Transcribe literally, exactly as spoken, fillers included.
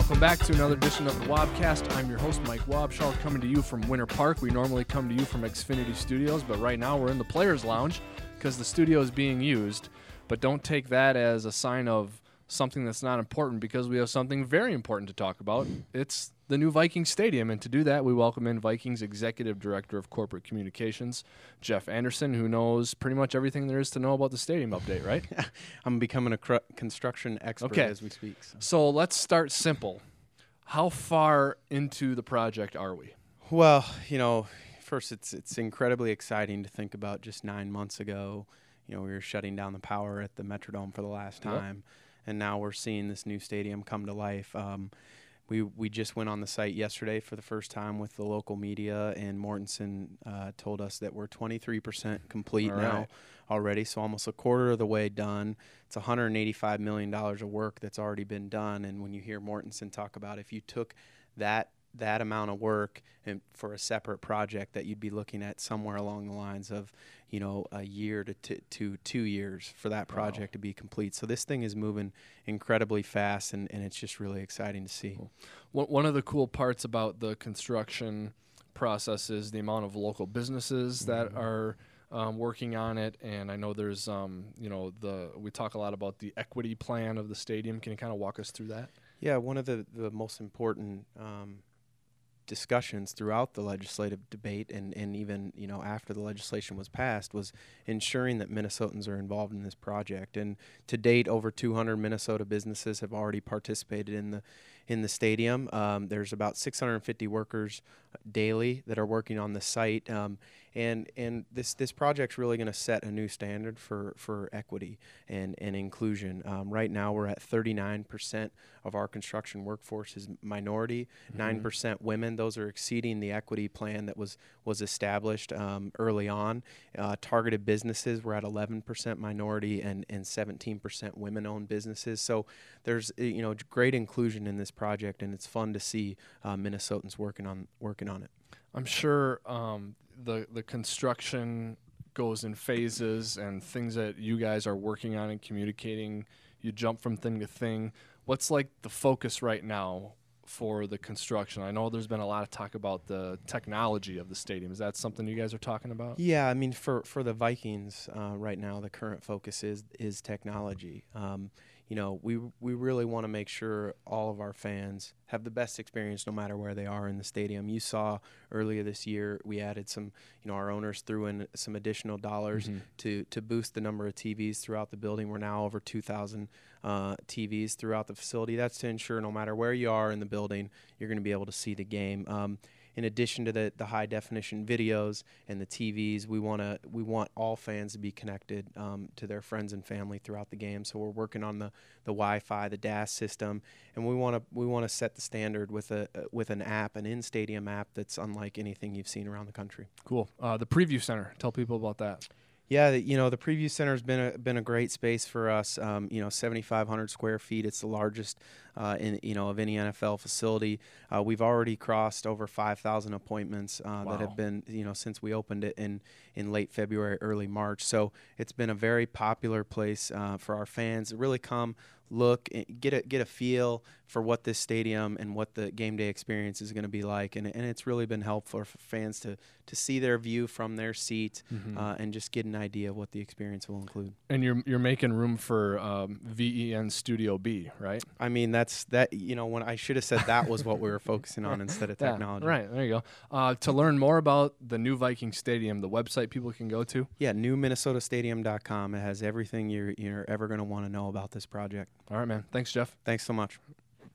Welcome back to another edition of the Wobcast. I'm your host, Mike Wobschall, coming to you from Winter Park. We normally come to you from Xfinity Studios, but right now we're in the Players Lounge because the studio is being used. But don't take that as a sign of something that's not important, because we have something very important to talk about. It's the new Vikings Stadium, and to do that, we welcome in Vikings Executive Director of Corporate Communications, Jeff Anderson, who knows pretty much everything there is to know about the stadium update, right? I'm becoming a cr- construction expert okay. as we speak. So. so let's start simple. How far into the project are we? Well, you know, first it's it's incredibly exciting to think about. Just nine months ago, you know, we were shutting down the power at the Metrodome for the last time, yep. and now we're seeing this new stadium come to life. Um, We we just went on the site yesterday for the first time with the local media, and Mortensen uh, told us that we're twenty-three percent complete All now right. already, so almost a quarter of the way done. It's one hundred eighty-five million dollars of work that's already been done, and when you hear Mortensen talk about if you took that that amount of work and for a separate project, that you'd be looking at somewhere along the lines of, you know, a year to t- to two years for that project wow. to be complete. So this thing is moving incredibly fast, and, and it's just really exciting to see. Cool. One of the cool parts about the construction process is the amount of local businesses that mm-hmm. are um, working on it. And I know there's, um, you know, the we talk a lot about the equity plan of the stadium. Can you kind of walk us through that? Yeah, one of the, the most important um, discussions throughout the legislative debate and, and even, you know, after the legislation was passed was ensuring that Minnesotans are involved in this project. And to date, over two hundred Minnesota businesses have already participated in the in the stadium. Um, there's about six hundred fifty workers daily that are working on the site. Um, and and this this project's really going to set a new standard for, for equity and, and inclusion. Um, right now we're at thirty-nine percent of our construction workforce is minority, mm-hmm. nine percent women. Those are exceeding the equity plan that was, was established um, early on. Uh, targeted businesses, we're at eleven percent minority and, and seventeen percent women-owned businesses. So there's, you know, great inclusion in this project, and it's fun to see uh, Minnesotans working on working on it. I'm sure um, the the construction goes in phases, and things that you guys are working on and communicating, you jump from thing to thing. What's like the focus right now for the construction? I know there's been a lot of talk about the technology of the stadium. Is that something you guys are talking about? Yeah, I mean, for, for the Vikings uh, right now, the current focus is is technology. Um, you know, we we really want to make sure all of our fans have the best experience no matter where they are in the stadium. You saw earlier this year we added some, you know, our owners threw in some additional dollars mm-hmm. to, to boost the number of T Vs throughout the building. We're now over two thousand uh, T Vs throughout the facility. That's to ensure no matter where you are in the building, you're going to be able to see the game. Um, in addition to the, the high definition videos and the T Vs, we want to we want all fans to be connected um, to their friends and family throughout the game. So we're working on the, the Wi-Fi, the D A S system, and we want to we want to set the standard with a uh, with an app, an in-stadium app that's unlike anything you've seen around the country. Cool. Uh, the Preview Center. Tell people about that. Yeah, you know, the Preview Center has been a been a great space for us. Um, you know, seventy-five hundred square feet. It's the largest, uh, in you know, of any N F L facility. Uh, we've already crossed over five thousand appointments uh, wow. that have been, you know, since we opened it in in late February, early March. So it's been a very popular place uh, for our fans to really come, look, get a get a feel for what this stadium and what the game day experience is going to be like, and and it's really been helpful for fans to to see their view from their seat mm-hmm. uh, and just get an idea of what the experience will include. And you're you're making room for um, V E N Studio B, right? I mean, that's that. You know, when I should have said that was what we were focusing on instead of technology. Yeah, right there you go. Uh, to learn more about the new Viking Stadium, the website people can go to. Yeah, new minnesota stadium dot com. It has everything you're you're ever going to want to know about this project. All right, man. Thanks, Jeff. Thanks so much.